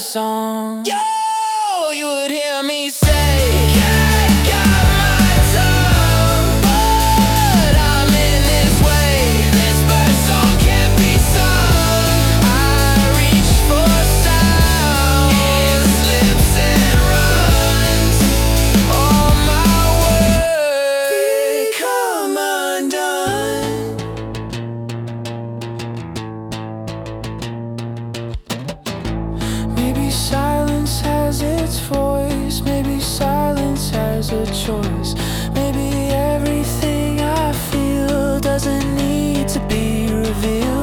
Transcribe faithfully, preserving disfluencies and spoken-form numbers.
song. Yo, you would hear me say, "Can't got my tongue, but I'm in this way. This bird song can't be sung." I reach for sound, it slips and runs. All my words come undone. Maybe silence has its voice, maybe silence has a choice. Maybe everything I feel doesn't need to be revealed.